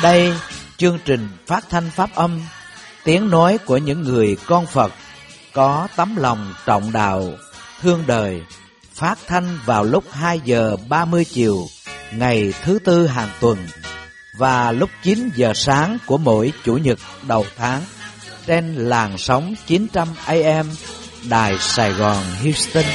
Đây, chương trình phát thanh pháp âm, tiếng nói của những người con Phật có tấm lòng trọng đạo, thương đời, phát thanh vào lúc 2 giờ 30 chiều ngày thứ Tư hàng tuần và lúc 9 giờ sáng của mỗi Chủ nhật đầu tháng trên làn sóng 900 AM Đài Sài Gòn Houston.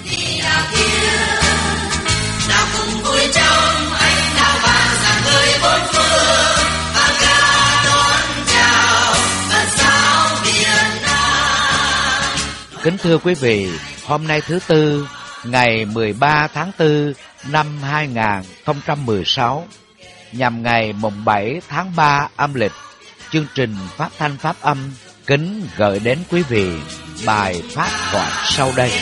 Kính thưa quý vị, hôm nay thứ Tư, ngày 13 tháng 4 năm 2016, nhằm ngày mùng 7 tháng 3 âm lịch, chương trình phát thanh pháp âm kính gửi đến quý vị bài pháp thoại sau đây.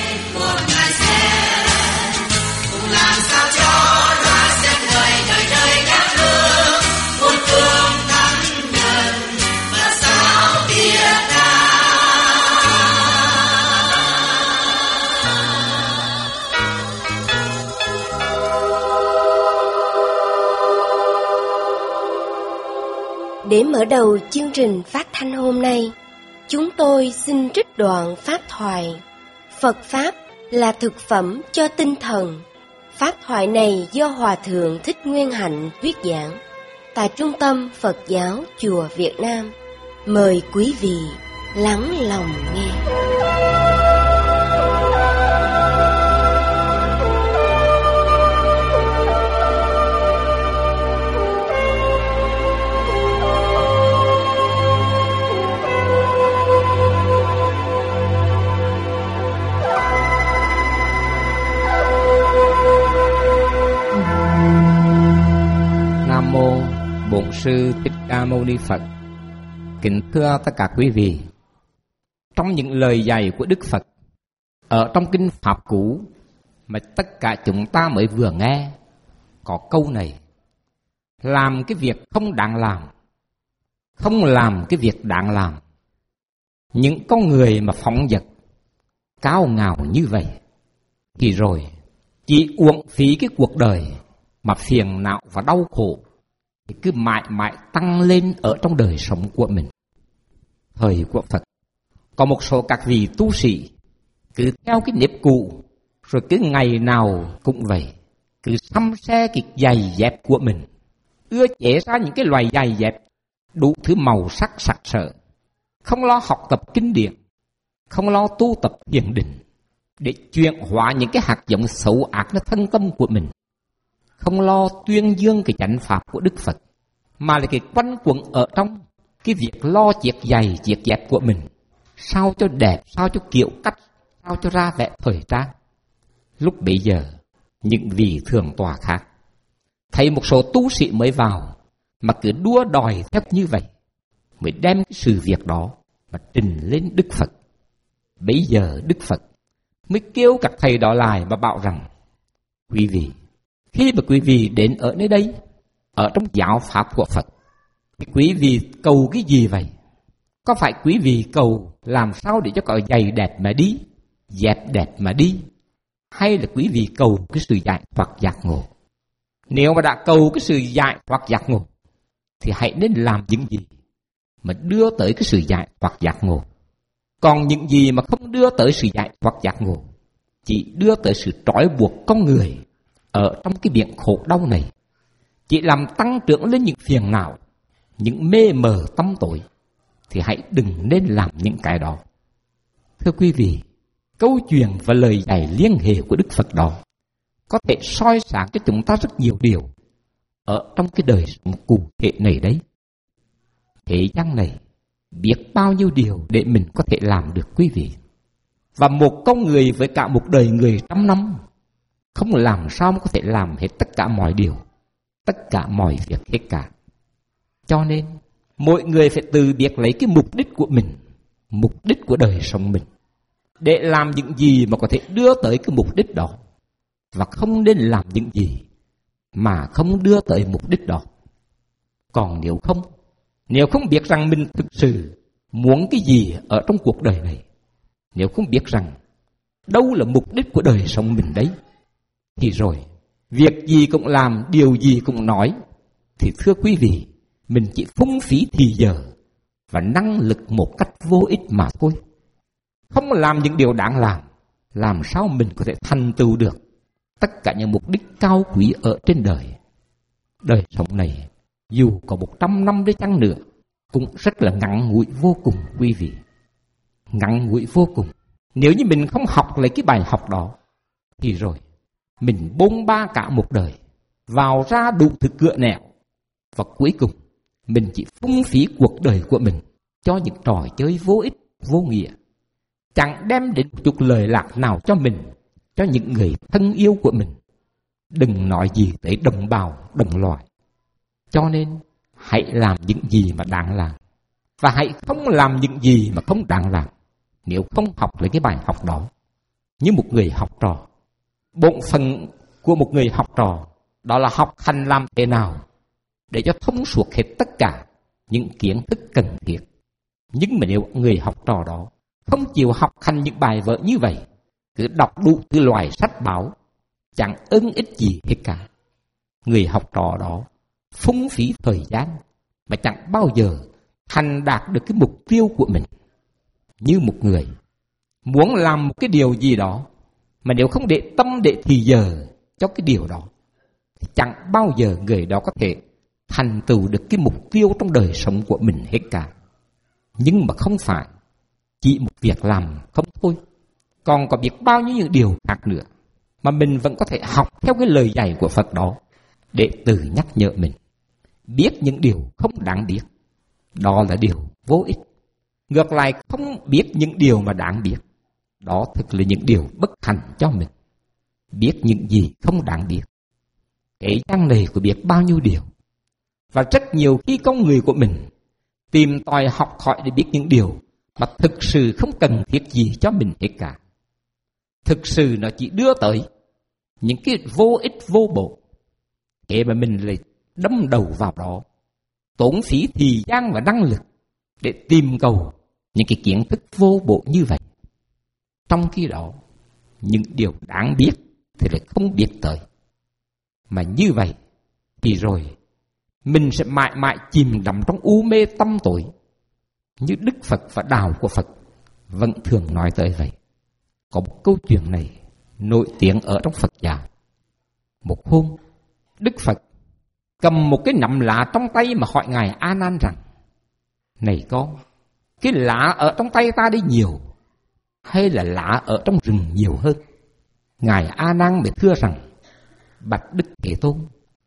Để mở đầu chương trình phát thanh hôm nay, chúng tôi xin trích đoạn pháp thoại Phật Pháp là thực phẩm cho tinh thần. Pháp thoại này do Hòa Thượng Thích Nguyên Hạnh thuyết giảng tại Trung tâm Phật giáo Chùa Việt Nam. Mời quý vị lắng lòng nghe. Nam mô Bổn Sư Thích Ca Mâu Ni Phật. Kính thưa tất cả quý vị, trong những lời dạy của Đức Phật ở trong kinh Pháp Cú mà tất cả chúng ta mới vừa nghe, có câu này: làm cái việc không đáng làm, không làm cái việc đáng làm. Những con người mà phóng dật, cao ngạo như vậy thì rồi chỉ uổng phí cái cuộc đời mà phiền não và đau khổ thì cứ mãi mãi tăng lên ở trong đời sống của mình. Thời của Phật, có một số các vị tu sĩ cứ theo cái nếp cũ, rồi cứ ngày nào cũng vậy, cứ xăm xe cái giày dép của mình, ưa chế ra những cái loại giày dép đủ thứ màu sắc sặc sỡ, không lo học tập kinh điển, không lo tu tập thiền định để chuyển hóa những cái hạt giống xấu ác nó thân tâm của mình, không lo tuyên dương cái chánh pháp của Đức Phật, mà là cái quanh quẩn ở trong cái việc lo chiếc giày chiếc dép của mình sao cho đẹp, sao cho kiểu cách, sao cho ra vẻ thời trang. Lúc bấy giờ, những vị thượng tọa khác thấy một số tu sĩ mới vào mà cứ đua đòi theo như vậy, mới đem cái sự việc đó mà trình lên Đức Phật. Bấy giờ Đức Phật mới kêu các thầy đó lại mà bảo rằng: quý vị, khi mà quý vị đến ở nơi đây, ở trong giáo pháp của Phật, thì quý vị cầu cái gì vậy? Có phải quý vị cầu làm sao để cho có giày đẹp mà đi, dép đẹp mà đi, hay là quý vị cầu cái sự giải thoát giác ngộ? Nếu mà đã cầu cái sự giải thoát giác ngộ thì hãy nên làm những gì mà đưa tới cái sự giải thoát giác ngộ. Còn những gì mà không đưa tới sự giải thoát giác ngộ, chỉ đưa tới sự trói buộc con người ở trong cái biển khổ đau này, chỉ làm tăng trưởng lên những phiền não, những mê mờ tâm tối, thì hãy đừng nên làm những cái đó. Thưa quý vị, câu chuyện và lời dạy liên hệ của Đức Phật đó có thể soi sáng cho chúng ta rất nhiều điều ở trong cái đời sống cụ thể này đấy. Thế gian này biết bao nhiêu điều để mình có thể làm được quý vị. Và một con người với cả một đời người 100 năm không làm sao mà có thể làm hết tất cả mọi điều, tất cả mọi việc hết cả. Cho nên mỗi người phải tự biết lấy cái mục đích của mình, mục đích của đời sống mình, để làm những gì mà có thể đưa tới cái mục đích đó, và không nên làm những gì mà không đưa tới mục đích đó. Còn nếu không biết rằng mình thực sự muốn cái gì ở trong cuộc đời này, nếu không biết rằng đâu là mục đích của đời sống mình đấy, thì rồi việc gì cũng làm, điều gì cũng nói, thì thưa quý vị, mình chỉ phung phí thì giờ và năng lực một cách vô ích mà thôi. Không làm những điều đáng làm sao mình có thể thành tựu được tất cả những mục đích cao quý ở trên đời. Đời sống này dù có 100 năm đi chăng nữa cũng rất là ngắn ngủi vô cùng quý vị. Ngắn ngủi vô cùng. Nếu như mình không học lấy cái bài học đó thì rồi mình bôn ba cả một đời, vào ra đủ thứ cựa nẻo, và cuối cùng mình chỉ phung phí cuộc đời của mình cho những trò chơi vô ích, vô nghĩa, chẳng đem đến một chút lời lạc nào cho mình, cho những người thân yêu của mình. Đừng nói gì tới đồng bào, đồng loại. Cho nên hãy làm những gì mà đáng làm, và hãy không làm những gì mà không đáng làm. Nếu không học lấy cái bài học đó, như một người học trò, bổn phận của một người học trò đó là học hành làm thế nào để cho thông suốt hết tất cả những kiến thức cần thiết. Nhưng mà nếu người học trò đó không chịu học hành những bài vở như vậy, cứ đọc đủ thứ loại sách báo, chẳng ưng ích gì hết cả, người học trò đó phung phí thời gian mà chẳng bao giờ thành đạt được cái mục tiêu của mình. Như một người muốn làm một cái điều gì đó mà nếu không để tâm để thì giờ cho cái điều đó thì chẳng bao giờ người đó có thể thành tựu được cái mục tiêu trong đời sống của mình hết cả. Nhưng mà không phải chỉ một việc làm không thôi, còn có biết bao nhiêu những điều khác nữa mà mình vẫn có thể học theo cái lời dạy của Phật đó để tự nhắc nhở mình. Biết những điều không đáng biết, đó là điều vô ích. Ngược lại không biết những điều mà đáng biết, đó thực là những điều bất hạnh cho mình. Biết những gì không đáng biết, thế gian này có biết bao nhiêu điều. Và rất nhiều khi con người của mình tìm tòi học hỏi để biết những điều mà thực sự không cần thiết gì cho mình hết cả. Thực sự nó chỉ đưa tới những cái vô ích vô bổ. Thế mà mình lại đâm đầu vào đó, tốn phí thời gian và năng lực để tìm cầu những cái kiến thức vô bổ như vậy. Trong khi đó, những điều đáng biết thì lại không biết tới. Mà như vậy thì rồi mình sẽ mãi mãi chìm đắm trong u mê tâm tối, như Đức Phật và đạo của Phật vẫn thường nói tới vậy. Có một câu chuyện này nổi tiếng ở trong Phật giáo. Một hôm, Đức Phật cầm một cái nắm lá trong tay mà hỏi Ngài A Nan rằng: này con, cái lá ở trong tay ta đi nhiều hay là lá ở trong rừng nhiều hơn? Ngài A Nan mới thưa rằng: bạch Đức Thế Tôn,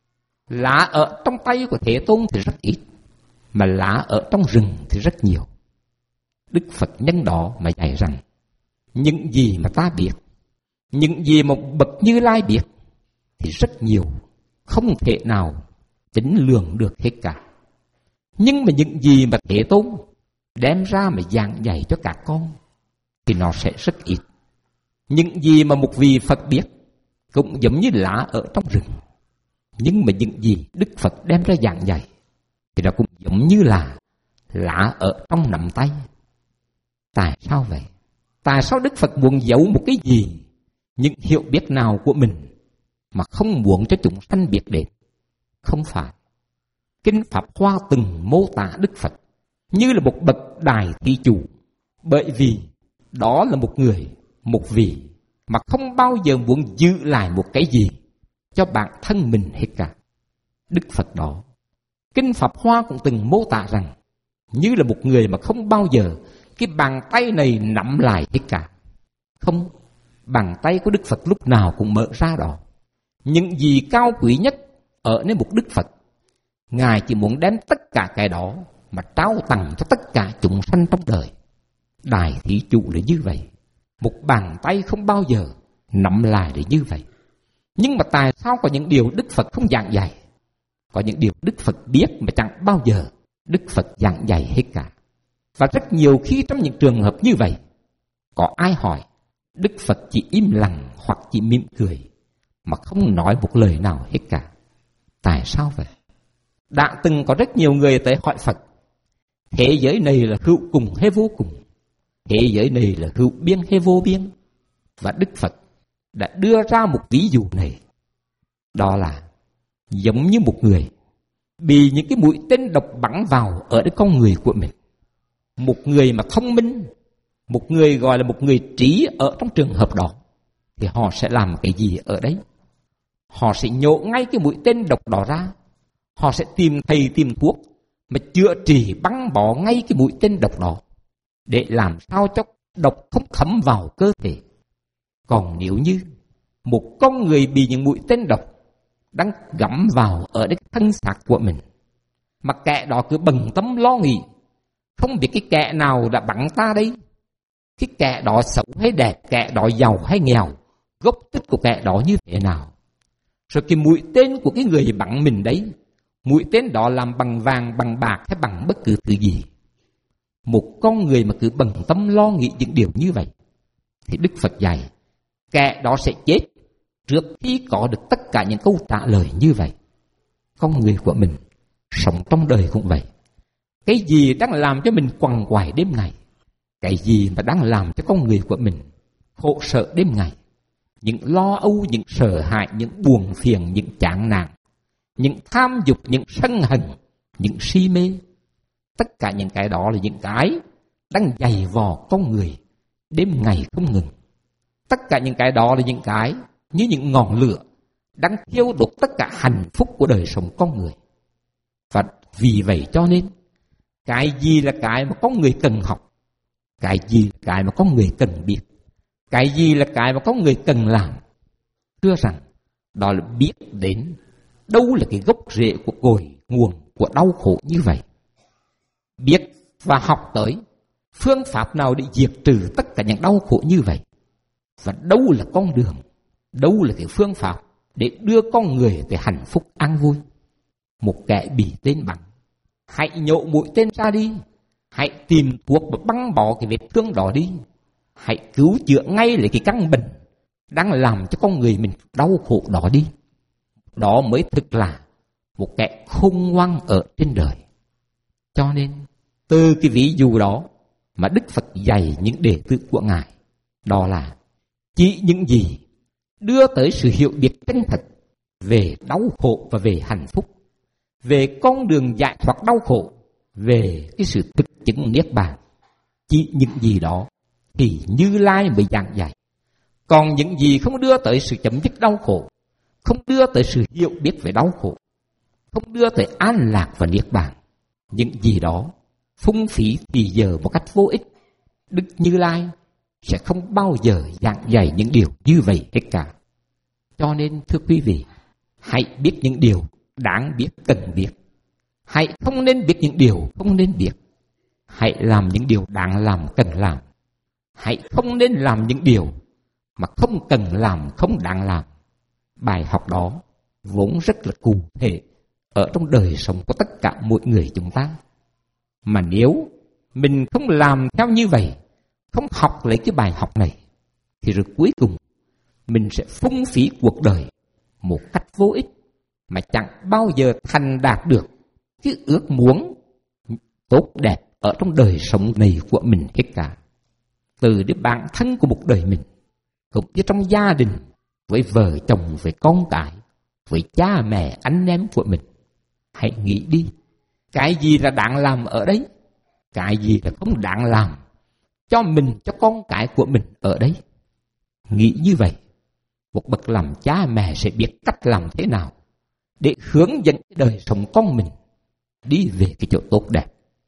lá ở trong tay của Thế Tôn thì rất ít, mà lá ở trong rừng thì rất nhiều. Đức Phật nhân đó mà dạy rằng: những gì mà ta biết, những gì mà bậc Như Lai biết thì rất nhiều, không thể nào tính lường được hết cả. Nhưng mà những gì mà Thế Tôn đem ra mà giảng dạy cho các con thì nó sẽ rất ít. Những gì mà một vị Phật biết cũng giống như lá ở trong rừng. Nhưng mà những gì Đức Phật đem ra giảng dạy thì nó cũng giống như là lá ở trong nắm tay. Tại sao vậy? Tại sao Đức Phật muốn giấu một cái gì, những hiểu biết nào của mình mà không muốn cho chúng sanh biết đến? Không phải. Kinh Pháp Hoa từng mô tả Đức Phật như là một bậc đại thí chủ, bởi vì đó là một người, một vị mà không bao giờ muốn giữ lại một cái gì cho bản thân mình hết cả. Đức Phật đó, Kinh Pháp Hoa cũng từng mô tả rằng như là một người mà không bao giờ cái bàn tay này nắm lại hết cả. Không, bàn tay của Đức Phật lúc nào cũng mở ra đó. Những gì cao quý nhất ở nơi một Đức Phật, Ngài chỉ muốn đem tất cả cái đó mà trao tặng cho tất cả chúng sanh trong đời. Đại thí chủ là như vậy, một bàn tay không bao giờ nắm lại để như vậy. Nhưng mà tại sao có những điều Đức Phật không giảng dạy? Có những điều Đức Phật biết mà chẳng bao giờ Đức Phật giảng dạy hết cả. Và rất nhiều khi trong những trường hợp như vậy, có ai hỏi, Đức Phật chỉ im lặng hoặc chỉ mỉm cười mà không nói một lời nào hết cả. Tại sao vậy? Đã từng có rất nhiều người tới hỏi Phật: thế giới này là hữu cùng hay vô cùng? Thế giới này là hữu biên hay vô biên? Và Đức Phật đã đưa ra một ví dụ này. Đó là giống như một người bị những cái mũi tên độc bắn vào ở cái con người của mình. Một người mà thông minh, một người gọi là một người trí ở trong trường hợp đó, thì họ sẽ làm cái gì ở đấy? Họ sẽ nhổ ngay cái mũi tên độc đó ra. Họ sẽ tìm thầy tìm thuốc mà chữa trị băng bó ngay cái mũi tên độc đó, để làm sao cho độc không thấm vào cơ thể. Còn nếu như một con người bị những mũi tên độc đang gắm vào ở cái thân xác của mình, mà kẻ đó cứ bận tâm lo nghĩ, không biết cái kẻ nào đã bắn ta đây, cái kẻ đó xấu hay đẹp, kẻ đó giàu hay nghèo, gốc tích của kẻ đó như thế nào. Rồi cái mũi tên của cái người bắn mình đấy, mũi tên đó làm bằng vàng, bằng bạc hay bằng bất cứ thứ gì. Một con người mà cứ bận tâm lo nghĩ những điều như vậy, thì Đức Phật dạy kẻ đó sẽ chết trước khi có được tất cả những câu trả lời như vậy. Con người của mình sống trong đời cũng vậy. Cái gì đang làm cho mình quằn quại đêm ngày, cái gì mà đang làm cho con người của mình khổ sở đêm ngày, những lo âu, những sợ hãi, những buồn phiền, những chán nản, những tham dục, những sân hận, những si mê, tất cả những cái đó là những cái đang dày vò con người đêm ngày không ngừng. Tất cả những cái đó là những cái như những ngọn lửa đang thiêu đốt tất cả hạnh phúc của đời sống con người. Và vì vậy cho nên cái gì là cái mà con người cần học, cái gì là cái mà con người cần biết, cái gì là cái mà con người cần làm, thưa rằng đó là biết đến đâu là cái gốc rễ của cội nguồn của đau khổ như vậy. Biết và học tới phương pháp nào để diệt trừ tất cả những đau khổ như vậy. Và đâu là con đường, đâu là cái phương pháp để đưa con người tới hạnh phúc an vui. Một kẻ bị tên bắn, hãy nhổ mũi tên ra đi, hãy tìm thuốc và băng bỏ cái vết thương đó đi, hãy cứu chữa ngay lấy cái căn bệnh đang làm cho con người mình đau khổ đó đi. Đó mới thực là một kẻ khôn ngoan ở trên đời. Cho nên từ cái ví dụ đó mà Đức Phật dạy những đệ tử của Ngài, đó là chỉ những gì đưa tới sự hiểu biết chân thật về đau khổ và về hạnh phúc, về con đường giải thoát đau khổ, về cái sự thực chứng niết bàn. Chỉ những gì đó thì Như Lai mới giảng dạy. Còn những gì không đưa tới sự chấm dứt đau khổ, không đưa tới sự hiểu biết về đau khổ, không đưa tới an lạc và niết bàn, những gì đó phung phí thì giờ một cách vô ích. Đức Như Lai sẽ không bao giờ giảng dạy những điều như vậy hết cả. Cho nên thưa quý vị, hãy biết những điều đáng biết, cần biết. Hãy không nên biết những điều không nên biết. Hãy làm những điều đáng làm, cần làm. Hãy không nên làm những điều mà không cần làm, không đáng làm. Bài học đó vốn rất là cụ thể ở trong đời sống của tất cả mỗi người chúng ta. Mà nếu mình không làm theo như vậy, không học lấy cái bài học này, thì rồi cuối cùng mình sẽ phung phí cuộc đời một cách vô ích, mà chẳng bao giờ thành đạt được cái ước muốn tốt đẹp ở trong đời sống này của mình hết cả. Từ đến bản thân của một đời mình, cũng như trong gia đình, với vợ chồng, với con cái, với cha mẹ, anh em của mình. Hãy nghĩ đi, cái gì là đáng làm ở đấy, cái gì là không đáng làm cho mình, cho con cái của mình ở đấy. Nghĩ như vậy, một bậc làm cha mẹ sẽ biết cách làm thế nào để hướng dẫn đời sống con mình đi về cái chỗ tốt đẹp.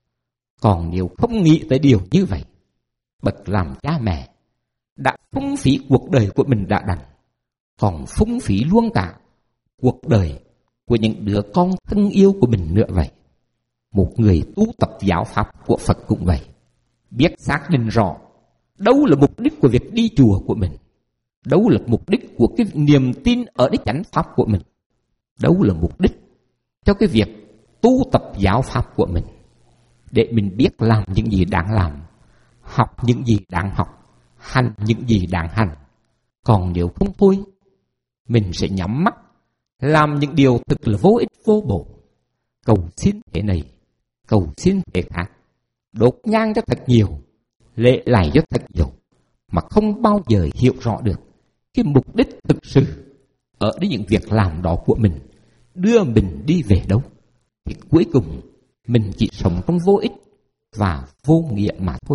Còn nếu không nghĩ tới điều như vậy, bậc làm cha mẹ đã phung phí cuộc đời của mình đã đành, còn phung phí luôn cả cuộc đời của những đứa con thân yêu của mình nữa vậy. Một người tu tập giáo pháp của Phật cũng vậy, biết xác định rõ đâu là mục đích của việc đi chùa của mình, đâu là mục đích của cái niềm tin ở cái chánh pháp của mình, đâu là mục đích cho cái việc tu tập giáo pháp của mình, để mình biết làm những gì đáng làm, học những gì đáng học, hành những gì đáng hành. Còn nếu không thôi, mình sẽ nhắm mắt làm những điều thực là vô ích vô bổ, cầu xin thế này, cầu xin thế khác, đốt nhang cho thật nhiều, lễ lạy cho thật nhiều, mà không bao giờ hiểu rõ được cái mục đích thực sự ở những việc làm đó của mình đưa mình đi về đâu. thì cuối cùng mình chỉ sống trong vô ích và vô nghĩa mà thôi.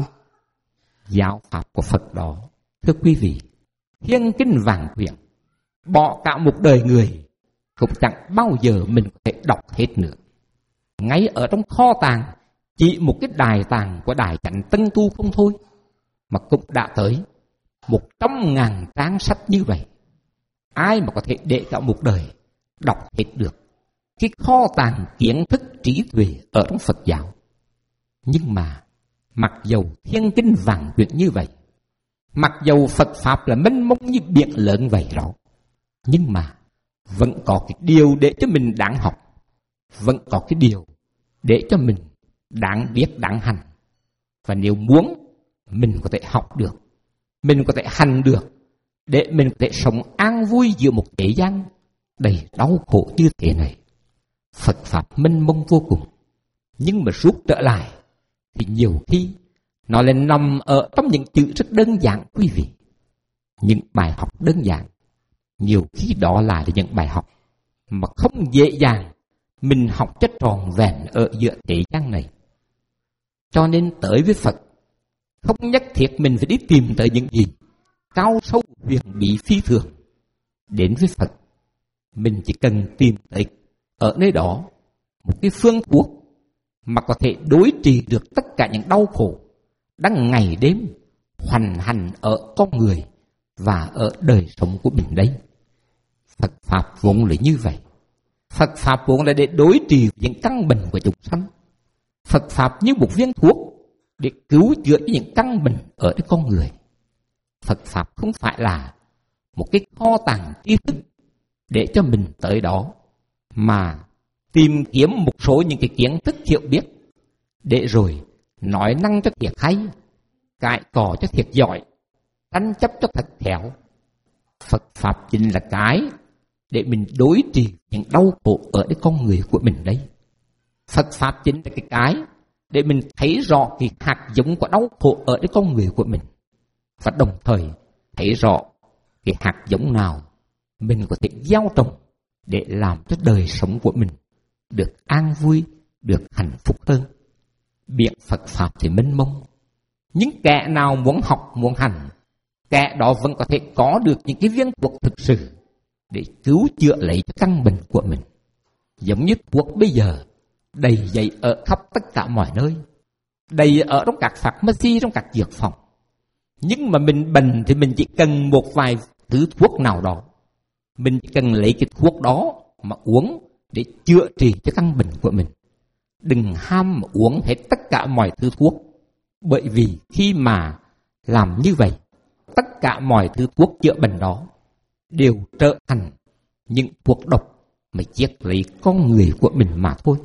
Giáo pháp của Phật đó, thưa quý vị, thiên kinh vạn quyển, bỏ cả một đời người cũng chẳng bao giờ mình có thể đọc hết nữa. Ngay ở trong kho tàng, chỉ một cái đài tàng của Đại Chánh Tân Tu không thôi, mà cũng đã tới 100.000 trang sách như vậy. Ai mà có thể để cả một đời đọc hết được cái kho tàng kiến thức trí tuệ ở trong Phật giáo. Nhưng mà mặc dầu thiên kinh vạn quyển như vậy, mặc dầu Phật Pháp là mênh mông như biển lớn vậy đó, nhưng mà vẫn có cái điều để cho mình đáng học, vẫn có cái điều để cho mình đáng biết, đáng hành. Và nếu muốn, mình có thể học được, mình có thể hành được, để mình có thể sống an vui giữa một thế gian đầy đau khổ như thế này. Phật Pháp mênh mông vô cùng, nhưng mà rút trở lại thì nhiều khi nó lại nằm ở trong những chữ rất đơn giản quý vị. Những bài học đơn giản, nhiều khi đó là những bài học mà không dễ dàng mình học cho tròn vẹn ở giữa thế gian này. Cho nên tới với Phật, không nhất thiết mình phải đi tìm tới những gì cao sâu huyền bí phi thường. Đến với Phật, mình chỉ cần tìm tới ở nơi đó một cái phương thuốc mà có thể đối trị được tất cả những đau khổ đang ngày đêm hoành hành ở con người và ở đời sống của mình đấy. Phật Pháp vốn là như vậy. Phật Pháp vốn là để đối trị những căn bệnh của chúng sanh. Phật Pháp như một viên thuốc để cứu chữa những căn bệnh ở cái con người. Phật Pháp không phải là một cái kho tàng tri thức để cho mình tới đó mà tìm kiếm một số những cái kiến thức hiểu biết để rồi nói năng cho thiệt hay, cãi cọ cho thiệt giỏi, tranh chấp cho thật khéo. Phật Pháp chính là cái để mình đối trị những đau khổ ở cái con người của mình đấy. Phật Pháp chính là cái để mình thấy rõ cái hạt giống của đau khổ ở cái con người của mình, và đồng thời thấy rõ cái hạt giống nào mình có thể gieo trồng để làm cho đời sống của mình được an vui, được hạnh phúc hơn. Biển Phật Pháp thì mênh mông, những kẻ nào muốn học, muốn hành, kẻ đó vẫn có thể có được những cái viên thuốc thực sự để cứu chữa lấy cho căn bệnh của mình. Giống như thuốc bây giờ đầy dày ở khắp tất cả mọi nơi, đầy ở trong các pharmacy, trong các dược phòng. Nhưng mà mình bệnh thì mình chỉ cần một vài thứ thuốc nào đó, mình chỉ cần lấy cái thuốc đó mà uống để chữa trị cho căn bệnh của mình. Đừng ham mà uống hết tất cả mọi thứ thuốc, bởi vì khi mà làm như vậy, tất cả mọi thứ thuốc chữa bệnh đó đều trở thành những thuốc độc mà giết lấy con người của mình mà thôi.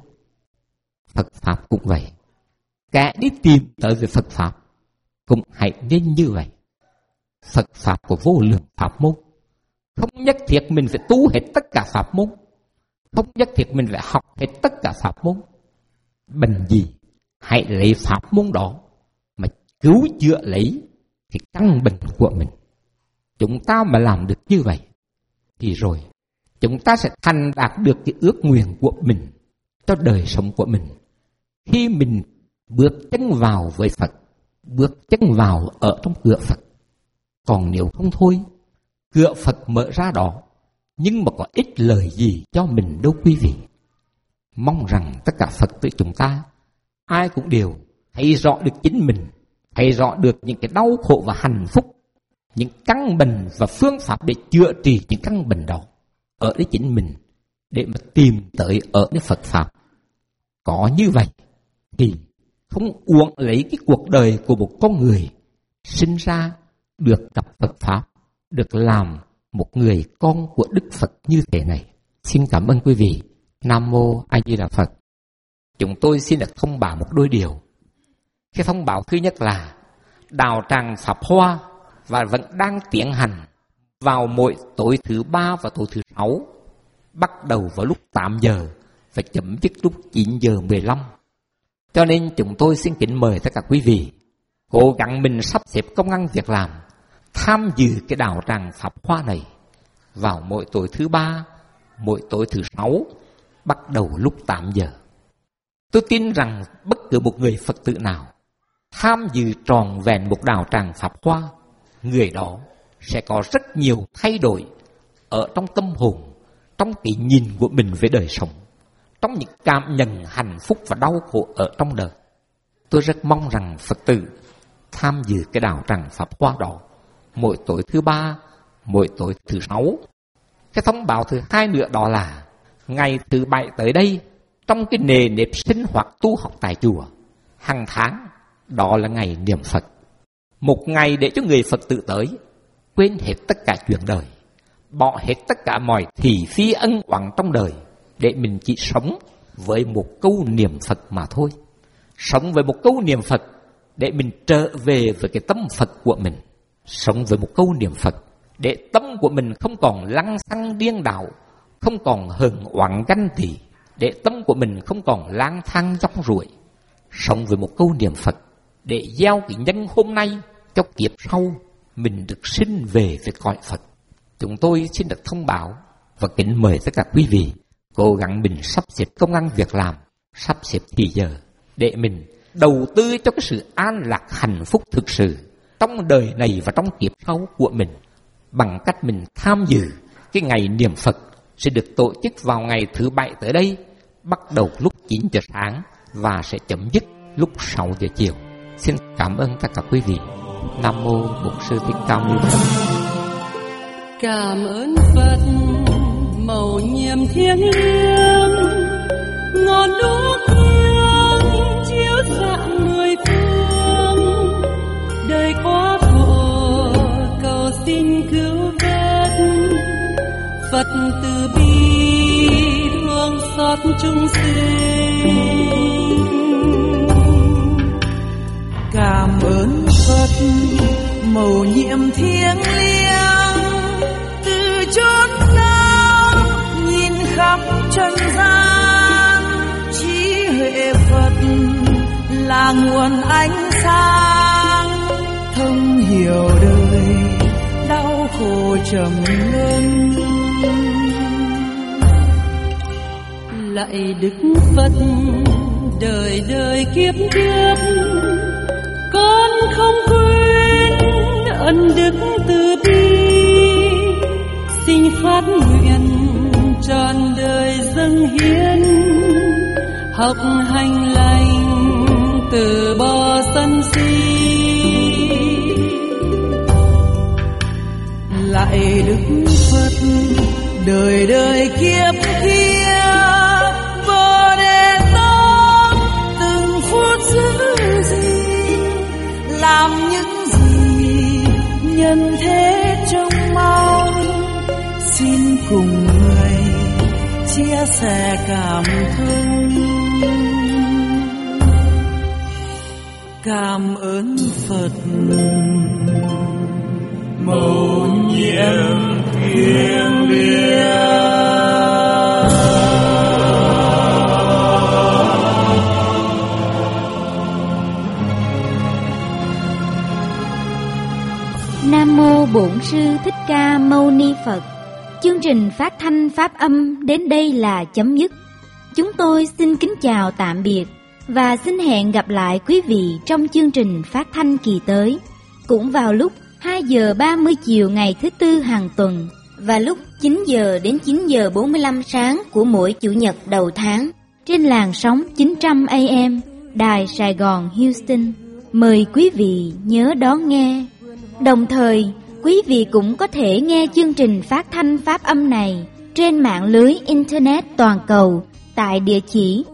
Phật Pháp cũng vậy. Kẻ đi tìm tới về Phật Pháp cũng hãy nên như vậy. Phật Pháp của vô lượng pháp môn, không nhất thiết mình phải tu hết tất cả pháp môn, không nhất thiết mình phải học hết tất cả pháp môn. Bệnh gì hãy lấy pháp môn đó mà cứu chữa lấy cái căn bệnh của mình. Chúng ta mà làm được như vậy thì rồi chúng ta sẽ thành đạt được cái ước nguyện của mình cho đời sống của mình. Khi mình bước chân vào với Phật, bước chân vào ở trong cửa Phật. Còn nếu không thôi, cửa Phật mở ra đó, nhưng mà có ích lời gì cho mình đâu quý vị. Mong rằng tất cả Phật tử chúng ta, ai cũng đều thấy rõ được chính mình, thấy rõ được những cái đau khổ và hạnh phúc, những căn bệnh và phương pháp để chữa trị những căn bệnh đó ở đấy chính mình, để mà tìm tới ở nơi Phật Pháp. Có như vậy thì không uổng lấy cái cuộc đời của một con người sinh ra được gặp Phật Pháp, được làm một người con của Đức Phật như thế này. Xin cảm ơn quý vị. Nam Mô A Di Đà Phật. Chúng tôi xin được thông báo một đôi điều. Cái thông báo thứ nhất là đạo tràng Pháp Hoa và vẫn đang tiến hành vào mỗi tối thứ 3 và tối thứ 6, bắt đầu vào lúc 8 giờ và chấm dứt lúc 9 giờ 15. Cho nên chúng tôi xin kính mời tất cả quý vị cố gắng mình sắp xếp công ăn việc làm, tham dự cái đạo tràng Pháp Hoa này vào mỗi tối thứ 3, mỗi tối thứ 6, bắt đầu lúc 8 giờ. Tôi tin rằng bất cứ một người Phật tử nào tham dự trọn vẹn một đạo tràng Pháp Hoa, người đó sẽ có rất nhiều thay đổi ở trong tâm hồn, trong cái nhìn của mình về đời sống, trong những cảm nhận hạnh phúc và đau khổ ở trong đời. Tôi rất mong rằng Phật tử tham dự cái đạo tràng Pháp Hoa đó mỗi tối thứ 3, mỗi tối thứ 6. Cái thông báo thứ 2 nữa đó là ngày thứ 7 tới đây, trong cái nề nếp sinh hoạt tu học tại chùa hàng tháng, đó là ngày niệm Phật. Một ngày để cho người Phật tử tới quên hết tất cả chuyện đời, bỏ hết tất cả mọi thị phi ân oán trong đời, để mình chỉ sống với một câu niệm Phật mà thôi. Sống với một câu niệm Phật để mình trở về với cái tâm Phật của mình. Sống với một câu niệm Phật để tâm của mình không còn lăng xăng điên đảo, không còn hờn oán ganh tị, để tâm của mình không còn lang thang rong ruổi. Sống với một câu niệm Phật để gieo cái nhân hôm nay cho kiếp sau mình được sinh về với cõi Phật. Chúng tôi xin được thông báo và kính mời tất cả quý vị cố gắng mình sắp xếp công ăn việc làm, sắp xếp thì giờ để mình đầu tư cho cái sự an lạc hạnh phúc thực sự trong đời này và trong kiếp sau của mình, bằng cách mình tham dự cái ngày niệm Phật sẽ được tổ chức vào ngày thứ 7 tới đây, bắt đầu lúc 9 giờ sáng và sẽ chấm dứt lúc 6 giờ chiều. Xin cảm ơn tất cả quý vị. Nam mô Bổn Sư Thích Ca Mâu Ni Phật. Cảm ơn Phật mầu nhiệm thiêng liêng, ngọn đuốc hương chiếu rạng mười phương, đời quá khổ cầu xin cứu vớt, Phật từ bi thương xót chúng sinh. Cảm ơn Phật mầu nhiệm thiêng liêng, từ chốn cao nhìn khắp trần gian, trí huệ Phật là nguồn ánh sáng, thông hiểu đời đau khổ trầm luân. Lạy Đức Phật đời đời kiếp kiếp, con không quên ân đức từ bi, xin phát nguyện trọn đời dâng hiến, học hành lành từ bỏ sân si. Lạy Đức Phật đời đời kiếp kiếp, Bồ Đề Tát từng phút giữ gìn, làm những gì nhân thế trông mong, xin cùng người chia sẻ cảm thông. Cảm ơn Phật mầu nhiệm thiêng liêng. Nam mô Bổn Sư Thích Ca Mâu Ni Phật. Chương trình phát thanh pháp âm đến đây là chấm dứt. Chúng tôi xin kính chào tạm biệt và xin hẹn gặp lại quý vị trong chương trình phát thanh kỳ tới, cũng vào lúc 2 giờ 30 chiều ngày thứ Tư hàng tuần và lúc 9 giờ đến 9 giờ 45 sáng của mỗi Chủ nhật đầu tháng trên làn sóng 900 AM Đài Sài Gòn Houston. Mời quý vị nhớ đón nghe. Đồng thời, quý vị cũng có thể nghe chương trình phát thanh pháp âm này trên mạng lưới Internet toàn cầu tại địa chỉ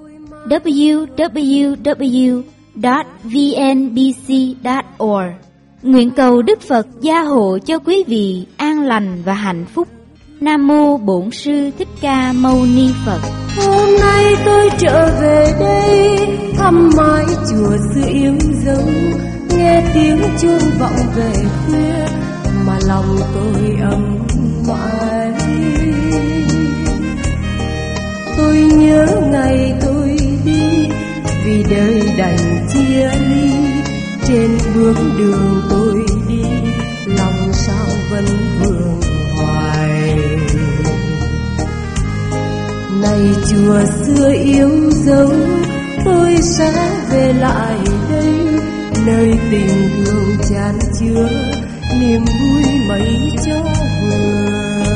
www.vnbc.org. Nguyện cầu Đức Phật gia hộ cho quý vị an lành và hạnh phúc. Nam mô Bổn Sư Thích Ca Mâu Ni Phật. Hôm nay tôi trở về đây thăm mái chùa xưa yếu dấu, nghe tiếng chuông vọng về khuya mà lòng tôi ấm mãi. Tôi nhớ ngày tôi đi vì đời đành chia ly, trên bước đường tôi đi lòng sao vẫn vương hoài. Này chùa xưa yếu dấu, tôi sẽ về lại đây, nơi tình thương chan chứa niềm vui mấy cho vừa.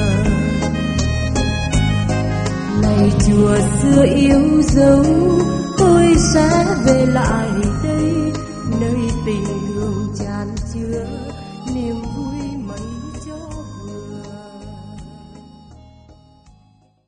Này chùa xưa yêu dấu, tôi sẽ về lại đây, nơi tình thương chan chứa.